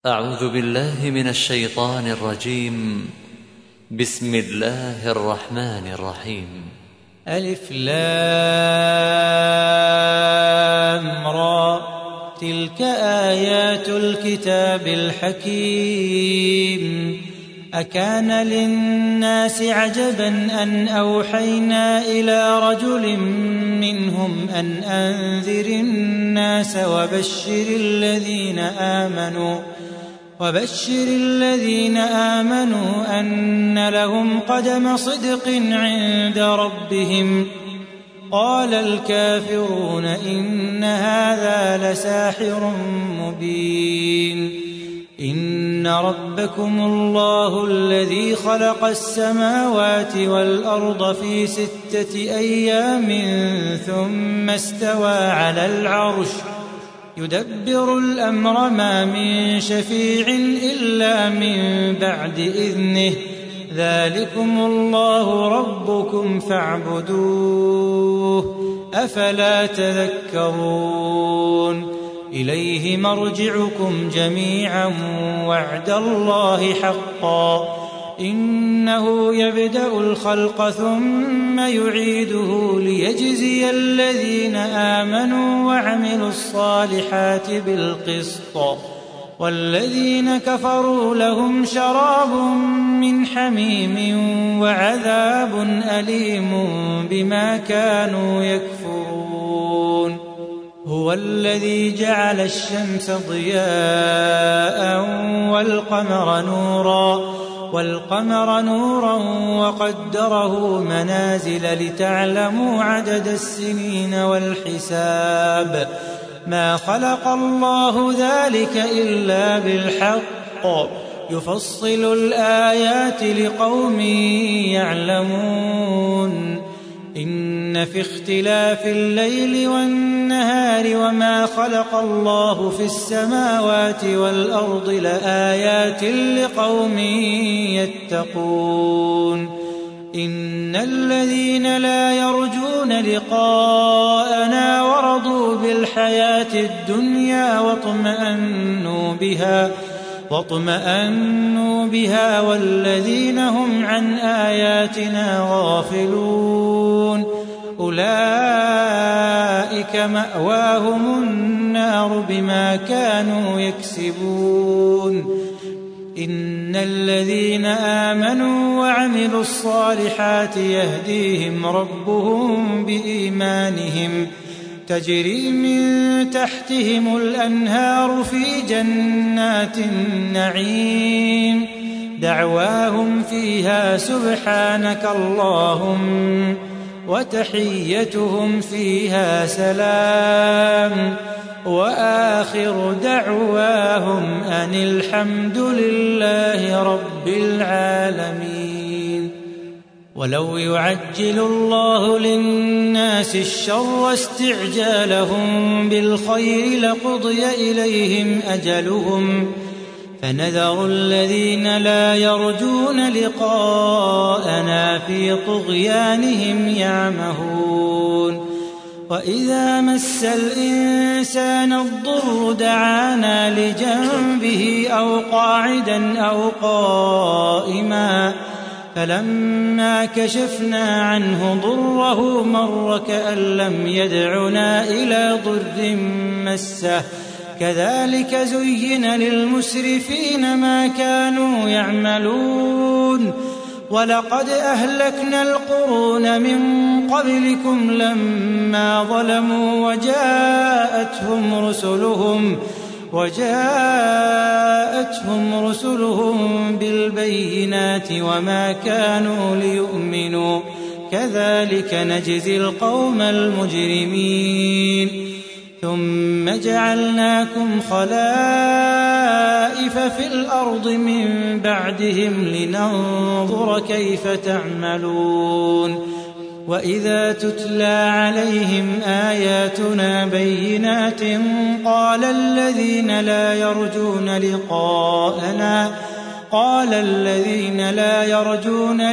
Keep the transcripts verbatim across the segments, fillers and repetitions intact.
أعوذ بالله من الشيطان الرجيم. بسم الله الرحمن الرحيم. ألف لام را، تلك آيات الكتاب الحكيم. أكان للناس عجبا أن أوحينا إلى رجل منهم أن أنذر الناس وبشر الذين آمنوا وبشر الذين آمنوا أن لهم قدم صدق عند ربهم. قال الكافرون إن هذا لساحر مبين. إن ربكم الله الذي خلق السماوات والأرض في ستة أيام ثم استوى على العرش يدبر الأمر ما من شفيع إلا من بعد إذنه. ذلكم الله ربكم فاعبدوه أفلا تذكرون. إليه مرجعكم جميعا وعد الله حقا. إنه يبدأ الخلق ثم يعيده ليجزي الذين آمنوا وعملوا الصالحات بالقسط. والذين كفروا لهم شراب من حميم وعذاب أليم بما كانوا يكفرون. هو الذي جعل الشمس ضياء والقمر نورا والقمر نورا وقدره منازل لتعلموا عدد السنين والحساب. ما خلق الله ذلك إلا بالحق يفصل الآيات لقوم يعلمون. إن في اختلاف الليل والنهار وما خلق الله في السماوات والأرض لآيات لقوم يتقون. إن الذين لا يرجون لقاءنا ورضوا بالحياة الدنيا واطمأنوا بها واطمأنوا بها والذين هم عن آياتنا غافلون أولئك مأواهم النار بما كانوا يكسبون. إن الذين آمنوا وعملوا الصالحات يهديهم ربهم بإيمانهم تجري من تحتهم الأنهار في جنات النعيم. دعواهم فيها سبحانك اللهم وتحيتهم فيها سلام وآخر دعواهم أن الحمد لله رب العالمين. ولو يعجل الله للناس الشر استعجالهم بالخير لقضي إليهم أجلهم فنذر الذين لا يرجون لقاءنا في طغيانهم يعمهون. وإذا مس الإنسان الضر دعانا لجنبه أو قاعدا أو قائما فلما كشفنا عنه ضره مر كأن لم يدعنا إلى ضر مسه. كذلك زين للمسرفين ما كانوا يعملون. ولقد أهلكنا القرون من قبلكم لما ظلموا وجاءتهم رسلهم وجاءتهم رسلهم بالبينات وما كانوا ليؤمنوا. كذلك نجزي القوم المجرمين. ثم جعلناكم خلائف في الأرض من بعدهم لننظر كيف تعملون. وإذا تتلى عليهم آياتنا بينات قال الذين لا يرجون لقاءنا قال الذين لا يرجون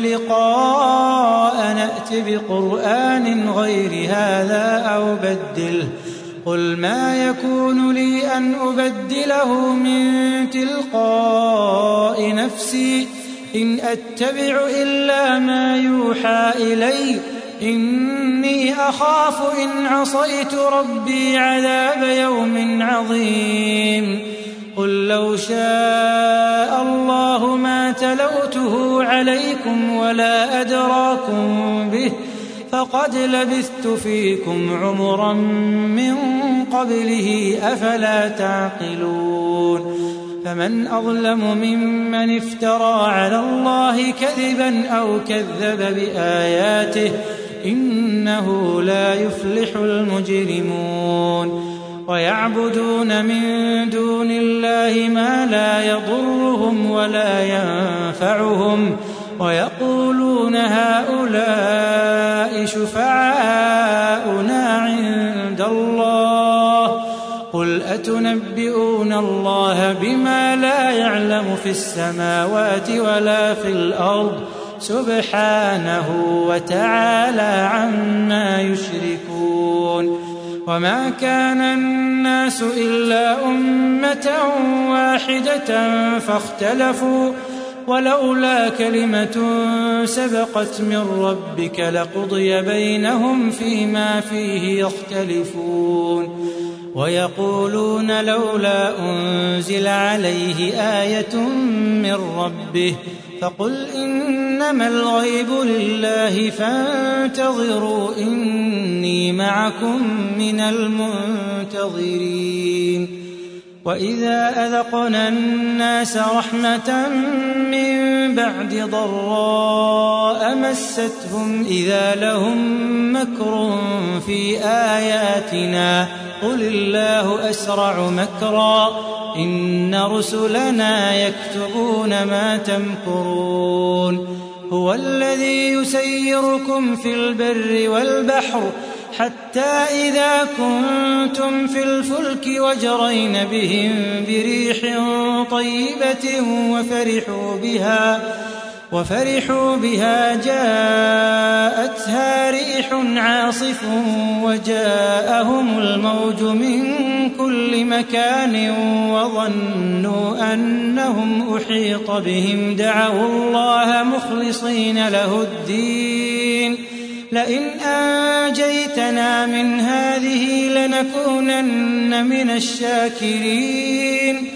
لقاءنا ائت بقرآن غير هذا أو بدله قل ما يكون لي أن أبدله من تلقاء نفسي إن أتبع إلا ما يوحى إلي إني أخاف إن عصيت ربي عذاب يوم عظيم قل لو شاء الله ما تلوته عليكم ولا أدراكم به فقد لبثت فيكم عمرا من قبله أفلا تعقلون فمن أظلم ممن افترى على الله كذبا أو كذب بآياته إنه لا يفلح المجرمون ويعبدون من دون الله ما لا يضرهم ولا ينفعهم ويقولون هؤلاء شفعاؤنا عند الله قل أتنبئون الله بما لا يعلم في السماوات ولا في الأرض سبحانه وتعالى عما يشركون وما كان الناس إلا أمة واحدة فاختلفوا ولولا كلمة سبقت من ربك لقضي بينهم فيما فيه يختلفون ويقولون لولا أنزل عليه آية من ربه فقل إنما الغيب لله فانتظروا إني معكم من المنتظرين وإذا أذقنا الناس رحمة من بعد ضراء مستهم إذا لهم مكر في آياتنا قل الله أسرع مكرا إن رسلنا يكتبون ما تمكرون هو الذي يسيركم في البر والبحر حتى إذا كنتم في الفلك وجرين بهم بريح طيبة وفرحوا بها وفرحوا بها جاءتها ريح عاصف وجاءهم الموج من كل مكان وظنوا أنهم أحيط بهم دعوا الله مخلصين له الدين لئن أنجيتنا من هذه لنكونن من الشاكرين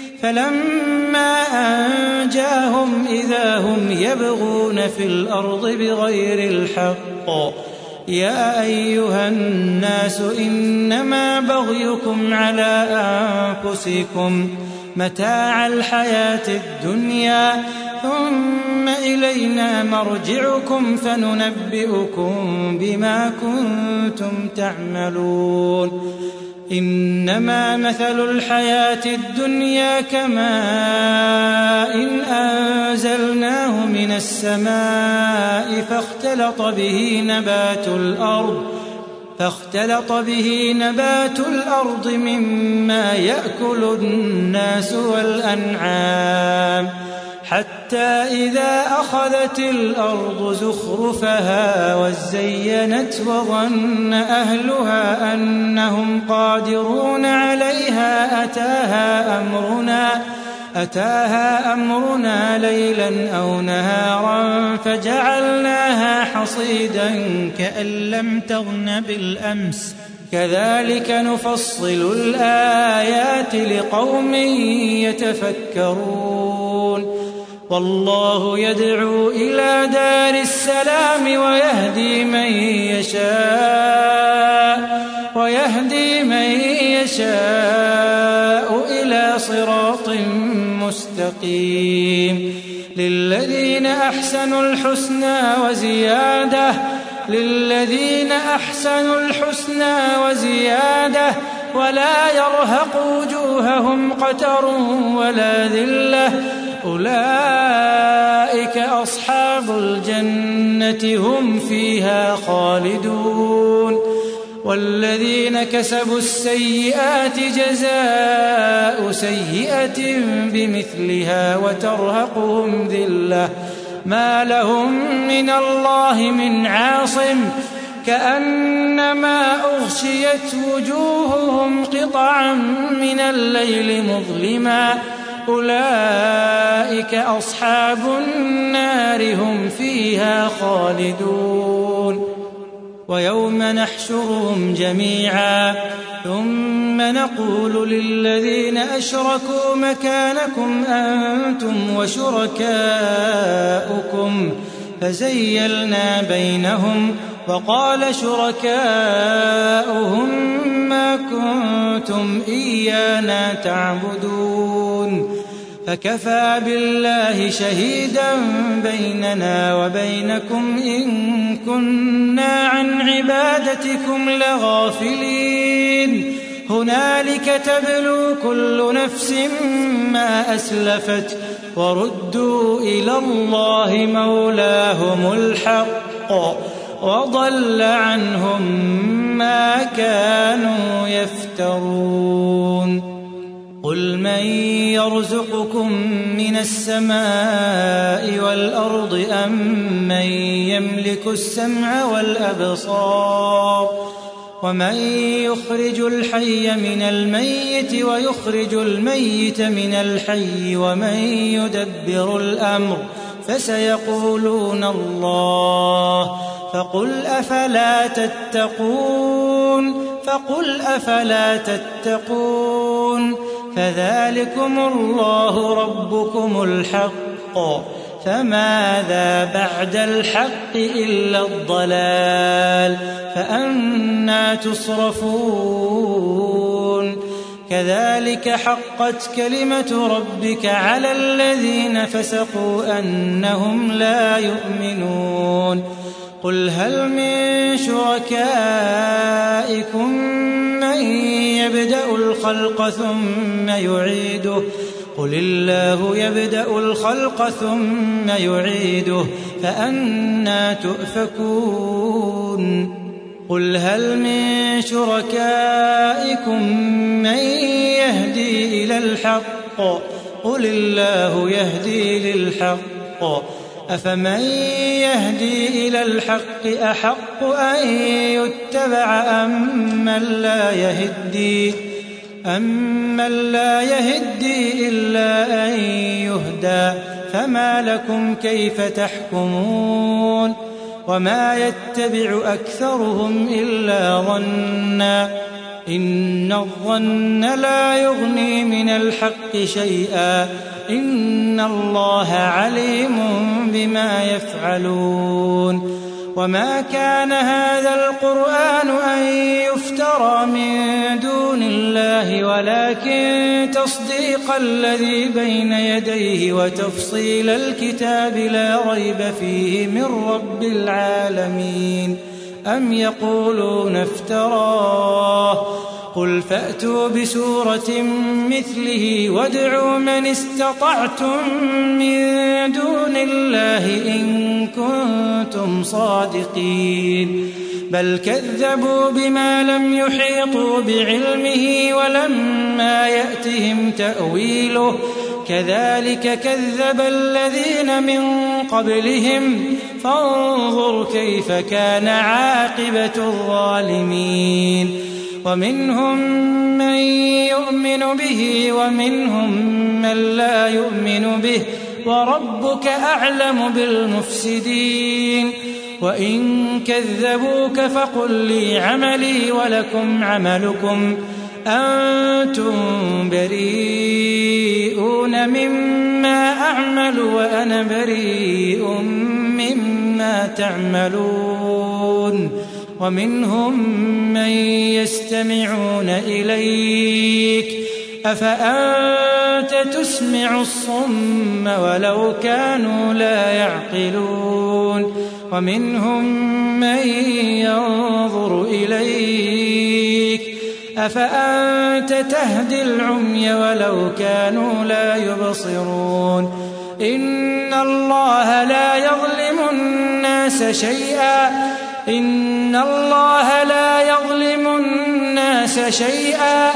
فلما أنجاهم إذا هم يبغون في الأرض بغير الحق يا أيها الناس إنما بغيكم على أنفسكم متاع الحياة الدنيا ثم إلينا مرجعكم فننبئكم بما كنتم تعملون إنما مثل الحياة الدنيا كماء إن أنزلناه من السماء فاختلط به نبات الأرض فاختلط به نبات الأرض مما يأكل الناس والأنعام حتى إذا أخذت الأرض زخرفها وزينت وظن أهلها أنهم قادرون عليها أتاها أمرنا أتاها أمرنا ليلا أو نهارا فجعلناها حصيدا كأن لم تغن بالأمس كذلك نفصل الآيات لقوم يتفكرون والله يدعو إلى دار السلام ويهدي من يشاء ويهدي من يشاء إلى صراط مستقيم للذين أحسنوا الحسنى وزيادة للذين أحسنوا الحسنى وزيادة ولا يرهق وجوههم قتر ولا ذلة أولئك أصحاب الجنة هم فيها خالدون والذين كسبوا السيئات جزاء سيئة بمثلها وترهقهم ذلة ما لهم من الله من عاصم كأنما أغشيت وجوههم قطعا من الليل مظلما أولئك أصحاب النار هم فيها خالدون ويوم نحشرهم جميعا ثم نقول للذين أشركوا مكانكم أنتم وشركاؤكم فزيلنا بينهم وقال شركاؤهم ما كنتم إيانا تعبدون فكفى بالله شهيدا بيننا وبينكم إن كنا عن عبادتكم لغافلين هنالك تبلو كل نفس ما أسلفت وردوا إلى الله مولاهم الحق وضل عنهم ما كانوا يفترون قل من يرزقكم من السماء والأرض أم من يملك السمع والأبصار ومن يخرج الحي من الميت ويخرج الميت من الحي ومن يدبر الأمر فسيقولون الله فقل أفلا تتقون فقل أفلا تتقون فذلكم الله ربكم الحق فماذا بعد الحق إلا الضلال فأنى تصرفون كذلك حقت كلمة ربك على الذين فسقوا أنهم لا يؤمنون قل هل من شركائكم من يبدأ الخلق ثم يعيده قل الله يبدأ الخلق ثم يعيده فأنى تؤفكون قل هل من شركائكم من يهدي إلى الحق قل الله يهدي للحق أفمن يهدي إلى الحق أحق أن يتبع أمن لا يهدي أمن لا يهدي إلا أن يهدى فما لكم كيف تحكمون وما يتبع أكثرهم إلا ظنا إن الظن لا يغني من الحق شيئا إن الله عليم بما يفعلون وما كان هذا القرآن أن يفترى من دون الله ولكن تصديق الذي بين يديه وتفصيل الكتاب لا ريب فيه من رب العالمين أم يقولون افتراه قل فأتوا بسورة مثله وادعوا من استطعتم من دون الله إن كنتم صادقين بل كذبوا بما لم يحيطوا بعلمه ولما يأتهم تأويله كذلك كذب الذين من قبلهم فانظر كيف كان عاقبة الظالمين ومنهم من يؤمن به ومنهم من لا يؤمن به وربك أعلم بالمفسدين وإن كذبوك فقل لي عملي ولكم عملكم أنتم بريئون مما أعمل وأنا بريء مما تعملون ومنهم من يستمعون إليك أفأنت تسمع الصم ولو كانوا لا يعقلون ومنهم من ينظر إليك أفأنت تهدي العمي ولو كانوا لا يبصرون إن الله لا يظلم الناس شيئا إن الله لا يظلم الناس شيئا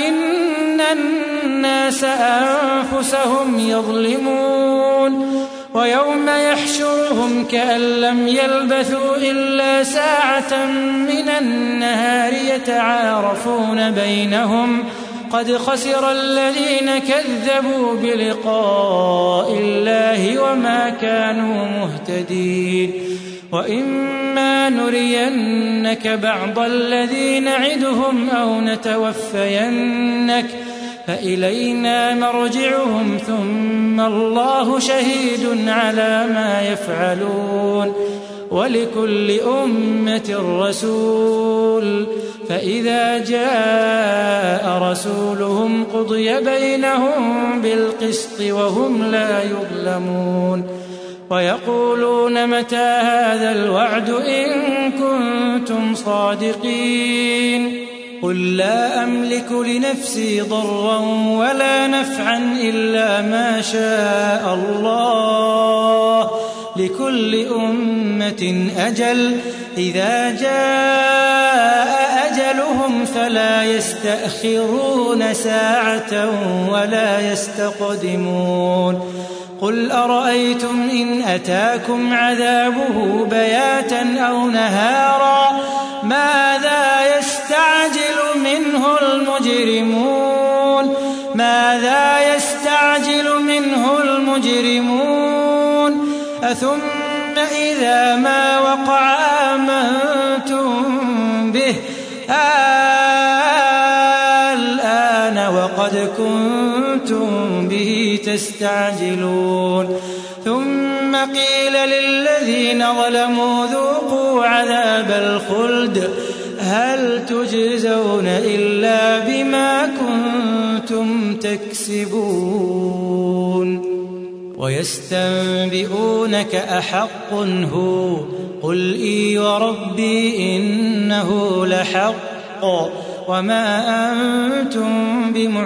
ولكن الناس أنفسهم يظلمون ويوم يحشرهم كأن لم يلبثوا إلا ساعة من النهار يتعارفون بينهم قد خسر الذين كذبوا بلقاء الله وما كانوا مهتدين وإما نرينك بعض الذي نعدهم أو نتوفينك فإلينا مرجعهم ثم الله شهيد على ما يفعلون ولكل أمة رسول فإذا جاء رسولهم قضي بينهم بالقسط وهم لا يظلمون ويقولون متى هذا الوعد إن كنتم صادقين قل لا أملك لنفسي ضرا ولا نفعا إلا ما شاء الله لكل أمة أجل إذا جاء أجلهم فلا يستأخرون ساعة ولا يستقدمون قل أرأيتم إن أتاكم عذابه بياتا أو نهارا ماذا يستعجل منه المجرمون ماذا يستعجل منه المجرمون أثم إذا ما وقع آمنتم به الآن وقد كنتم به تستعجلون ثم قيل للذين ظلموا ذوقوا عذاب الخلد هل تجزون إلا بما كنتم تكسبون ويستنبئونك أحق هو قل إي وربي إنه لحق وما أنتم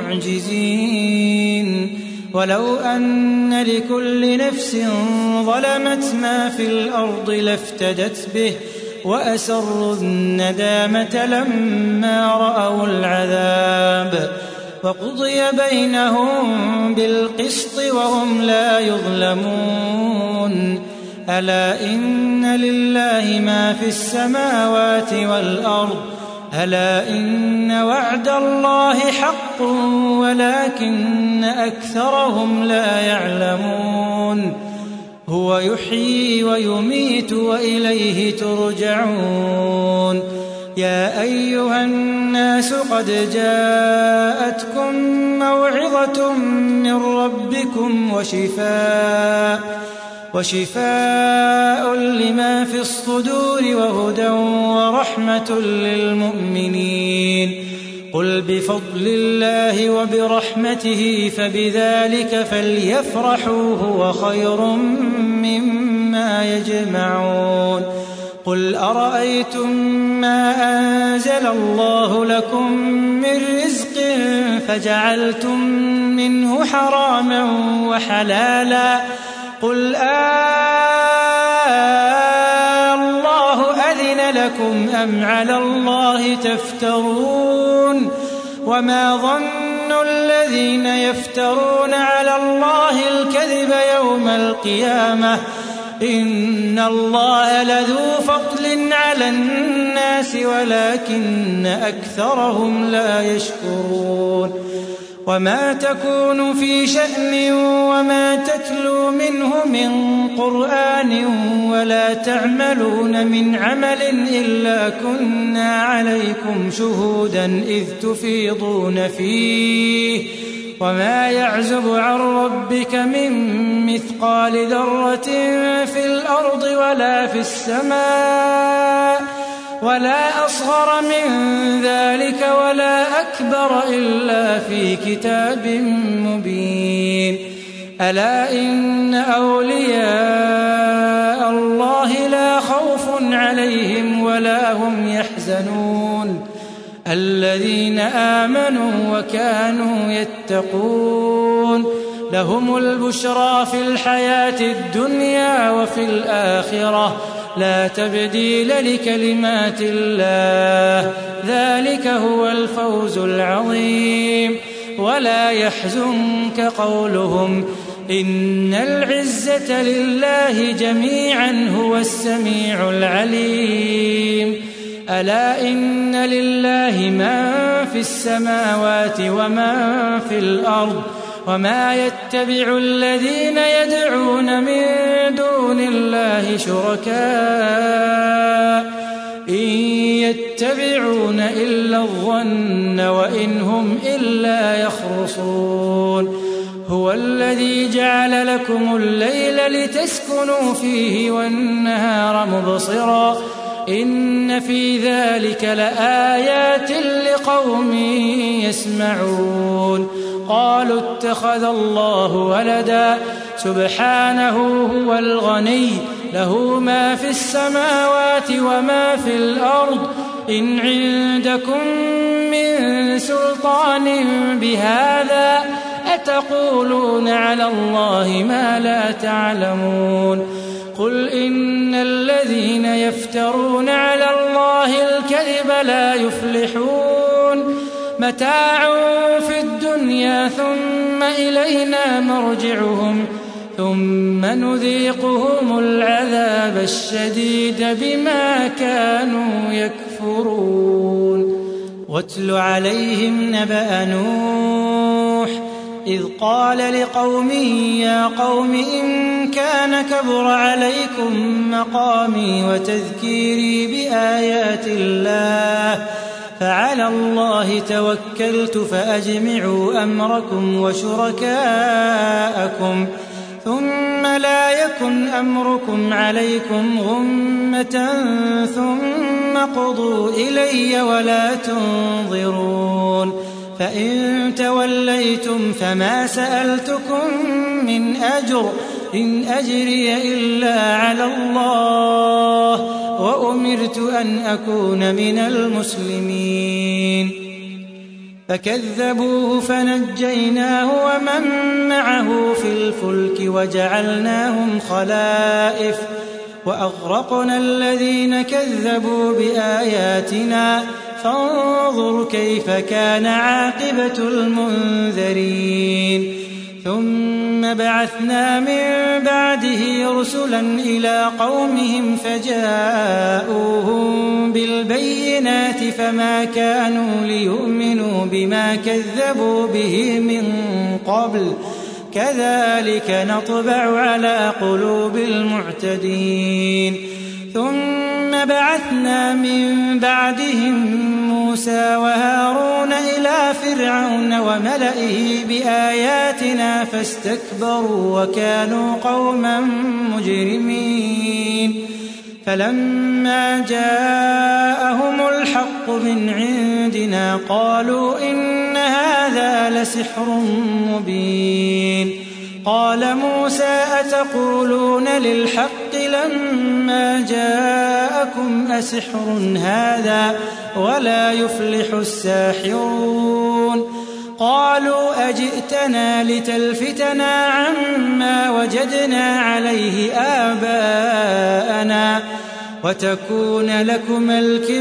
بمعجزين ولو أن لكل نفس ظلمت ما في الأرض لافتدت به وأسروا الندامة لما رأوا العذاب وقضي بينهم بالقسط وهم لا يظلمون ألا إن لله ما في السماوات والأرض ألا إن وعد الله حق ولكن أكثرهم لا يعلمون هو يحيي ويميت وإليه ترجعون يا أيها الناس قد جاءتكم موعظة من ربكم وشفاء وشفاء لما في الصدور وهدى ورحمة للمؤمنين قل بفضل الله وبرحمته فبذلك فليفرحوا هو خير مما يجمعون قل أرأيتم ما أنزل الله لكم من رزق فجعلتم منه حراما وحلالا قل آه الله أذن لكم أم على الله تفترون وما ظن الذين يفترون على الله الكذب يوم القيامة إن الله لذو فضل على الناس ولكن أكثرهم لا يشكرون وما تكون في شأن وما تتلو منه من قرآن ولا تعملون من عمل إلا كنا عليكم شهودا إذ تفيضون فيه وما يعزب عن ربك من مثقال ذرة في الأرض ولا في السماء ولا أصغر من ذلك ولا أكبر إلا في كتاب مبين ألا إن أولياء الله لا خوف عليهم ولا هم يحزنون الذين آمنوا وكانوا يتقون لهم البشرى في الحياة الدنيا وفي الآخرة لا تبديل لكلمات الله ذلك هو الفوز العظيم ولا يحزنك قولهم إن العزة لله جميعا هو السميع العليم ألا إن لله من في السماوات ومن في الأرض وما يتبع الذين يدعون من دون الله شركاء إن يتبعون إلا الظن وإن هم إلا يخرصون هو الذي جعل لكم الليل لتسكنوا فيه والنهار مبصرا إن في ذلك لآيات لقوم يسمعون قالوا اتخذ الله ولدا سبحانه هو الغني له ما في السماوات وما في الأرض إن عندكم من سلطان بهذا أتقولون على الله ما لا تعلمون قل إن الذين يفترون على الله الكذب لا يفلحون متاع في الدنيا ثم إلينا مرجعهم ثم نذيقهم العذاب الشديد بما كانوا يكفرون واتل عليهم نبأ نوح إذ قال لقومه يا قوم إن كان كبر عليكم مقامي وتذكيري بآيات الله فعلى الله توكلت فأجمعوا أمركم وشركاءكم ثم لا يكن أمركم عليكم غمة ثم قضوا إلي ولا تنظرون فإن توليتم فما سألتكم من أجر إن أجري إلا على الله وأمرت أن أكون من المسلمين فكذبوه فنجيناه ومن معه في الفلك وجعلناهم خلائف وأغرقنا الذين كذبوا بآياتنا فانظر كيف كان عاقبة المنذرين ثم بعثنا من بعده رسلا إلى قومهم فجاءوهم بالبينات فما كانوا ليؤمنوا بما كذبوا به من قبل كذلك نطبع على قلوب المعتدين ثم بعثنا من بعدهم موسى وهارون إلى فرعون وملئه بآياتنا فاستكبروا وكانوا قوما مجرمين فلما جاءهم الحق من عندنا قالوا إن هذا لسحر مبين قال موسى أتقولون للحق لما جاءكم أسحر هذا ولا يفلح الساحرون قالوا أجئتنا لتلفتنا عما وجدنا عليه آباءنا وتكون لكما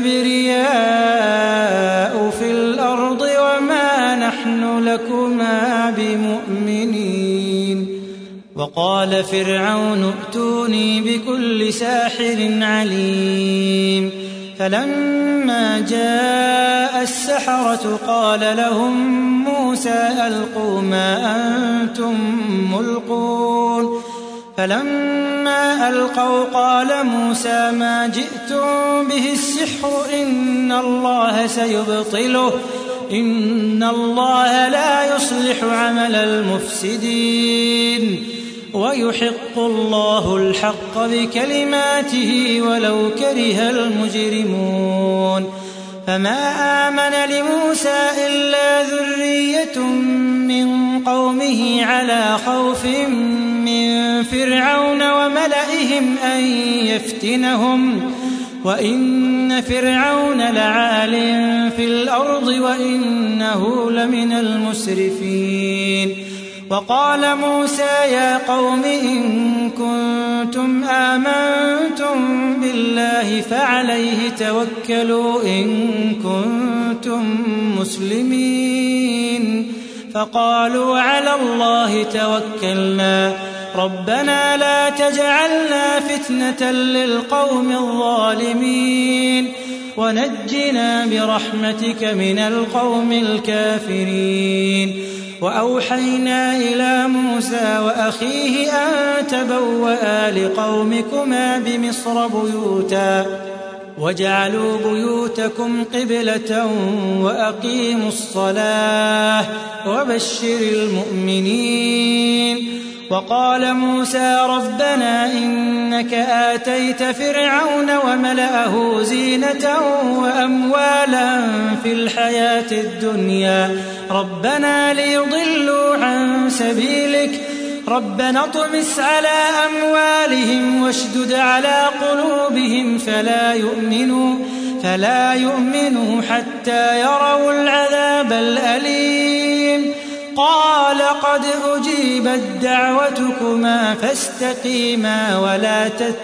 الكبرياء في الأرض وما نحن لكما بمؤمنين وقال فرعون ائتوني بكل ساحر عليم فلما جاء السحرة قال لهم موسى ألقوا ما أنتم ملقون فلما ألقوا قال موسى ما جئتم به السحر إن الله سيبطله إن الله لا يصلح عمل المفسدين ويحق الله الحق بكلماته ولو كره المجرمون فما آمن لموسى إلا ذرية من قومه على خوف من فرعون وملئهم أن يفتنهم وإن فرعون لعال في الأرض وإنه لمن المسرفين وقال موسى يا قوم إن كنتم آمنتم بالله فعليه توكلوا إن كنتم مسلمين فقالوا على الله توكلنا ربنا لا تجعلنا فتنة للقوم الظالمين ونجنا برحمتك من القوم الكافرين. وأوحينا إلى موسى وأخيه أن تبوأ لقومكما بمصر بيوتا واجعلوا بيوتكم قبلة وأقيموا الصلاة وبشر المؤمنين. وقال موسى ربنا إنك آتيت فرعون وملأه زينة وأموالا في الحياة الدنيا ربنا ليضلوا عن سبيلك ربنا اطمس على أموالهم واشدد على قلوبهم فلا يؤمنوا فلا يؤمنوا حتى يروا العذاب الأليم. قال قد أجيبت دعوتكما فاستقيما ولا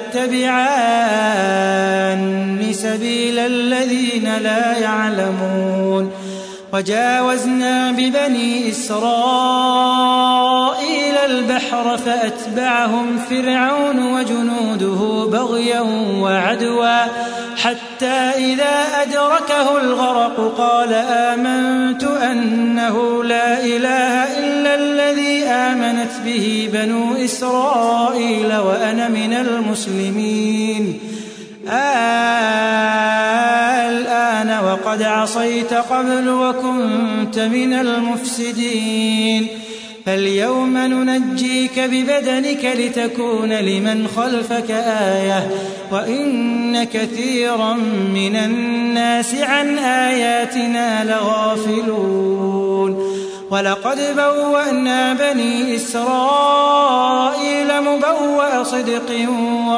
تتبعان سبيل الذين لا يعلمون. وجاوزنا ببني إسرائيل البحر فأتبعهم فرعون وجنوده بغيا وعدوا حتى إذا أدركه الغرق قال آمنت أنه لا إله إلا الذي آمنت به بنو إسرائيل وأنا من المسلمين. الآن وقد عصيت قبل وكنت من المفسدين فاليوم ننجيك ببدنك لتكون لمن خلفك آية وإن كثيرا من الناس عن آياتنا لغافلون. ولقد بوأنا بني إسرائيل مبوأ صدق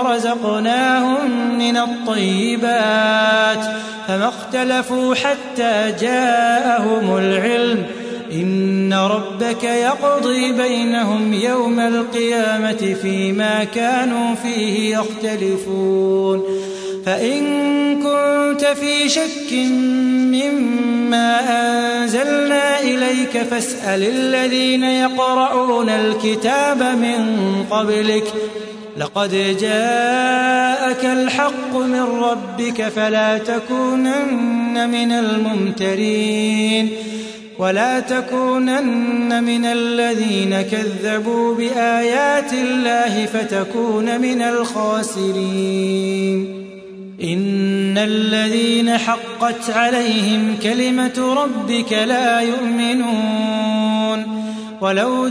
ورزقناهم من الطيبات فما اختلفوا حتى جاءهم العلم إن ربك يقضي بينهم يوم القيامة فيما كانوا فيه يختلفون. فإن كنت في شك مما أنزلنا إليك فاسأل الذين يقرؤون الكتاب من قبلك لقد جاءك الحق من ربك فلا تكونن من الممترين ولا تكونن من الذين كذبوا بآيات الله فتكون من الخاسرين. إن الذين حقت عليهم كلمة ربك لا يؤمنون ولو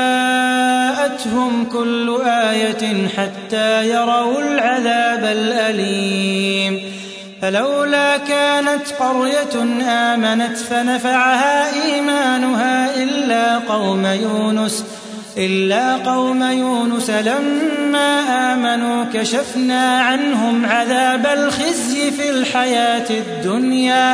جاءتهم كل آية حتى يروا العذاب الأليم. فلولا كانت قرية آمنت فنفعها إيمانها إلا قوم يونس إلا قوم يونس لما آمنوا كشفنا عنهم عذاب الخزي في الحياة الدنيا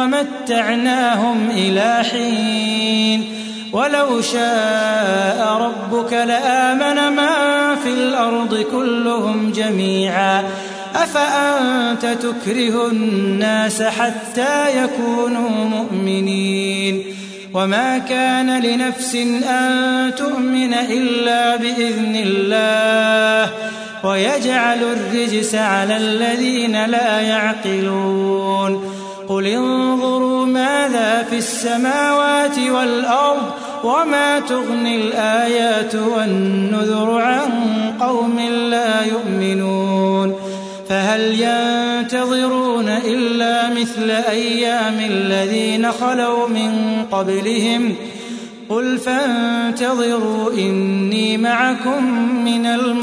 ومتعناهم إلى حين. ولو شاء ربك لآمن من في الأرض كلهم جميعا أفأنت تكره الناس حتى يكونوا مؤمنين. وما كان لنفس أن تؤمن إلا بإذن الله ويجعل الرجس على الذين لا يعقلون. قل انظروا ماذا في السماوات والأرض وما تغني الآيات والنذر عن قوم لا يؤمنون. فهل ينتظرون إلا مثل أيام الذين خلوا من قبلهم قل فانتظروا إني معكم من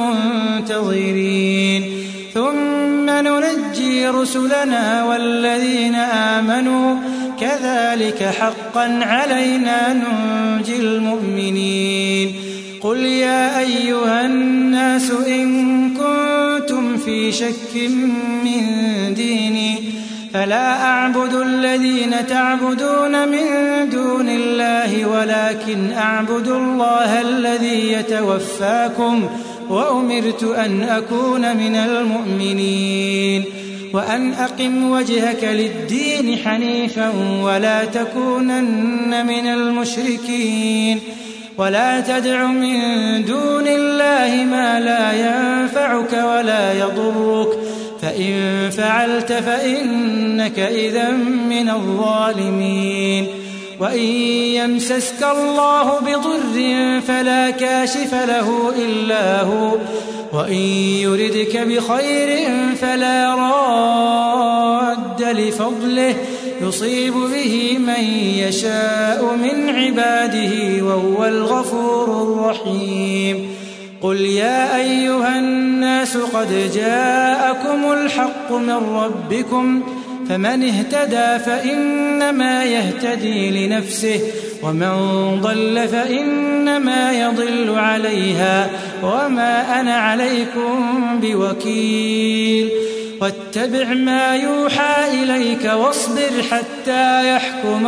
المنتظرين. ثم ننجي رسلنا والذين آمنوا كذلك حقا علينا ننجي المؤمنين. قل يا أيها الناس إن كنتم في شك من ديني فلا أعبد الذين تعبدون من دون الله ولكن أعبد الله الذي يتوفاكم وأمرت أن أكون من المؤمنين. وأن أقم وجهك للدين حنيفا ولا تكونن من المشركين ولا تدع من دون الله ما لا ينفعك ولا يضرك فإن فعلت فإنك إذا من الظالمين وإن يمسسك الله بضر فلا كاشف له إلا هو وإن يردك بخير فلا راد لفضله يصيب به من يشاء من عباده وهو الغفور الرحيم قل يا أيها الناس قد جاءكم الحق من ربكم فمن اهتدى فإنما يهتدي لنفسه ومن ضل فإنما يضل عليها وما أنا عليكم بوكيل واتبع ما يوحى إليك واصبر حتى يحكم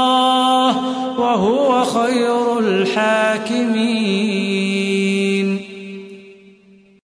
الله وهو خير الحاكمين.